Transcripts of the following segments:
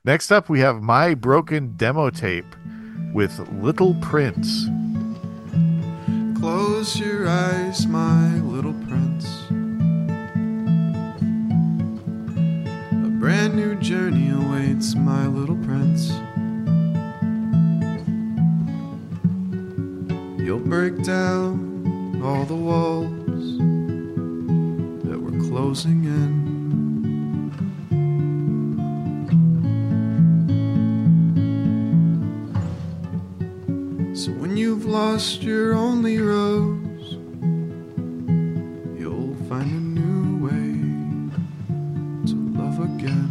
Next up, we have My Broken Demo Tape with Little Prince. Close your eyes, my little prince. A brand new journey awaits, my little prince. You'll break down all the walls that were closing in. So when you've lost your only rose, you'll find a new way to love again.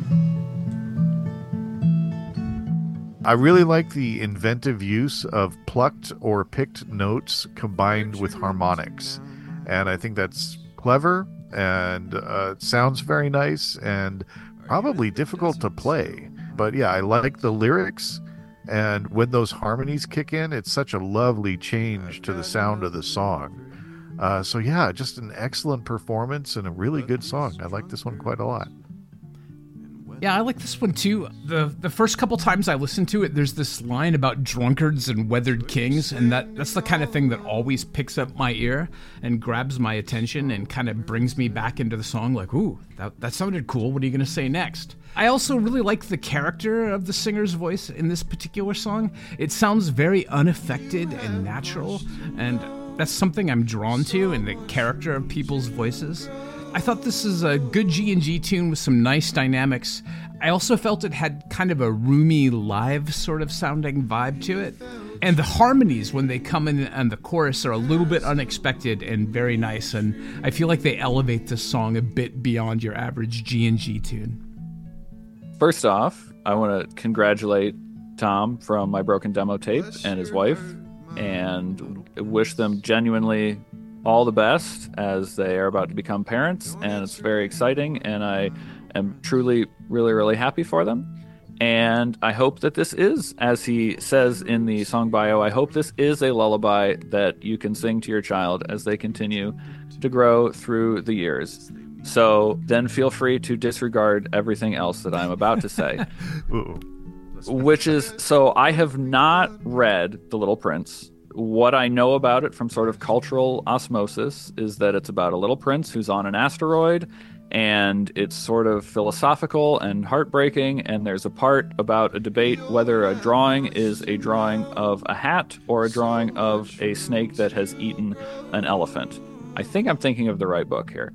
I really like the inventive use of plucked or picked notes combined with harmonics. And I think that's clever and sounds very nice and probably difficult to play. But yeah, I like the lyrics. And when those harmonies kick in, it's such a lovely change to the sound of the song. So yeah, just an excellent performance and a really good song. I like this one quite a lot. Yeah, I like this one too. The first couple times I listened to it, there's this line about drunkards and weathered kings, and that's the kind of thing that always picks up my ear and grabs my attention and kind of brings me back into the song like, ooh, that sounded cool. What are you going to say next? I also really like the character of the singer's voice in this particular song. It sounds very unaffected and natural, and that's something I'm drawn to in the character of people's voices. I thought this is a good G&G tune with some nice dynamics. I also felt it had kind of a roomy, live sort of sounding vibe to it. And the harmonies when they come in and the chorus are a little bit unexpected and very nice, and I feel like they elevate this song a bit beyond your average G&G tune. First off, I want to congratulate Tom from My Broken Demo Tape and his wife, and wish them genuinely all the best as they are about to become parents, and it's very exciting, and I am truly really, really happy for them. And I hope that this is, as he says in the song bio, I hope this is a lullaby that you can sing to your child as they continue to grow through the years. So then feel free to disregard everything else that I'm about to say. Which is, so I have not read The Little Prince. What I know about it from sort of cultural osmosis is that it's about a little prince who's on an asteroid, and it's sort of philosophical and heartbreaking, and there's a part about a debate whether a drawing is a drawing of a hat or a drawing of a snake that has eaten an elephant. I think I'm thinking of the right book here.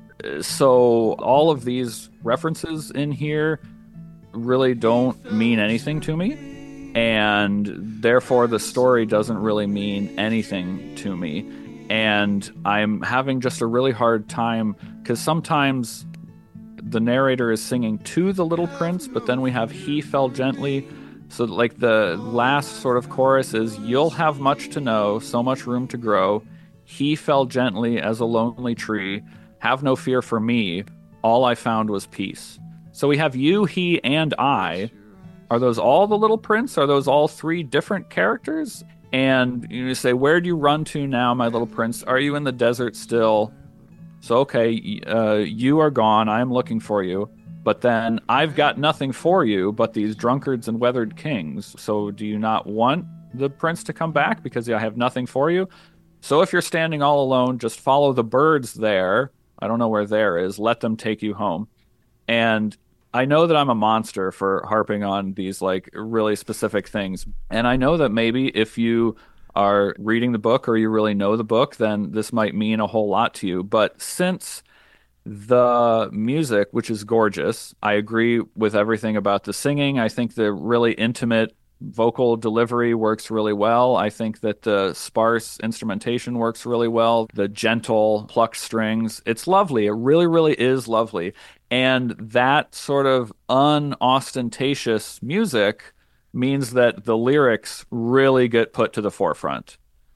So all of these references in here really don't mean anything to me, and therefore the story doesn't really mean anything to me. And I'm having just a really hard time, because sometimes the narrator is singing to the little prince, but then we have "he fell gently." So like the last sort of chorus is, "You'll have much to know, so much room to grow. He fell gently as a lonely tree. Have no fear for me. All I found was peace." So we have you, he, and I. Are those all the little prince? Are those all three different characters? And you say, where do you run to now, my little prince? Are you in the desert still? So, okay, you are gone. I am looking for you. But then I've got nothing for you but these drunkards and weathered kings. So do you not want the prince to come back? Because I have nothing for you. So if you're standing all alone, just follow the birds there. I don't know where there is. Let them take you home. And I know that I'm a monster for harping on these like really specific things. And I know that maybe if you are reading the book or you really know the book, then this might mean a whole lot to you. But since the music, which is gorgeous, I agree with everything about the singing. I think the really intimate vocal delivery works really well. I think that the sparse instrumentation works really well. The gentle plucked strings, it's lovely. It really, really is lovely. And that sort of unostentatious music means that the lyrics really get put to the forefront.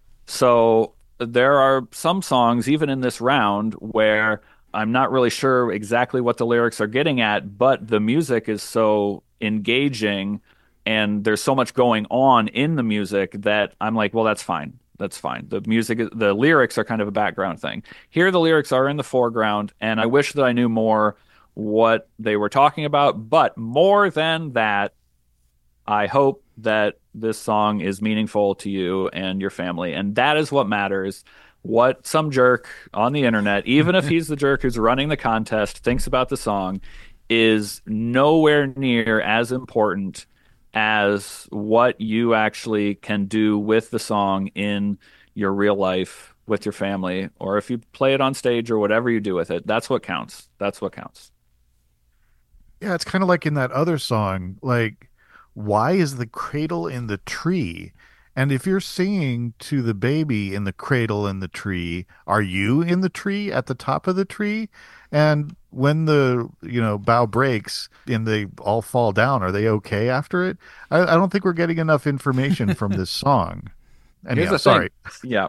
So there are some songs, even in this round, where I'm not really sure exactly what the lyrics are getting at, but the music is so engaging and there's so much going on in the music that I'm like, well, that's fine. That's fine. The music, the lyrics are kind of a background thing. Here, the lyrics are in the foreground, and I wish that I knew more what they were talking about. But more than that, I hope that this song is meaningful to you and your family. And that is what matters. What some jerk on the internet, even if he's the jerk who's running the contest, thinks about the song is nowhere near as important as what you actually can do with the song in your real life with your family, or if you play it on stage or whatever you do with it. That's what counts. That's what counts. Yeah, it's kind of like in that other song, like, why is the cradle in the tree? And if you're singing to the baby in the cradle in the tree, are you in the tree at the top of the tree? And when the, bough breaks and they all fall down, are they okay after it? I don't think we're getting enough information from this song. Here's Anyhow, the sorry. thing. Yeah.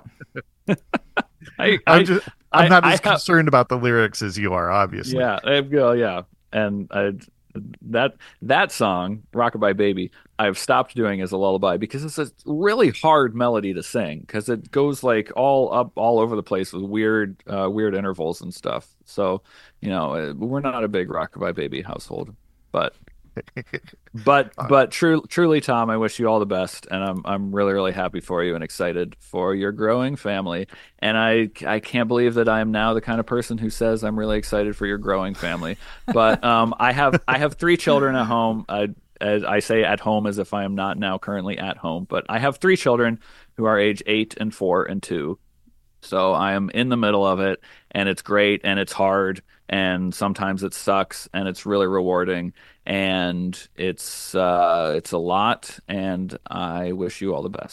I'm not as have, concerned about the lyrics as you are, obviously. yeah, yeah. And that song, Rockabye Baby, I've stopped doing as a lullaby because it's a really hard melody to sing because it goes like all up all over the place with weird intervals and stuff. So, we're not a big Rockabye Baby household, but truly, Tom, I wish you all the best, and I'm really really happy for you and excited for your growing family. And I can't believe that I am now the kind of person who says I'm really excited for your growing family. But I have 3 children at home. I say at home as if I am not now currently at home, but I have 3 children who are age 8 and 4 and 2. So I am in the middle of it, and it's great, and it's hard, and sometimes it sucks, and it's really rewarding, and it's a lot, and I wish you all the best.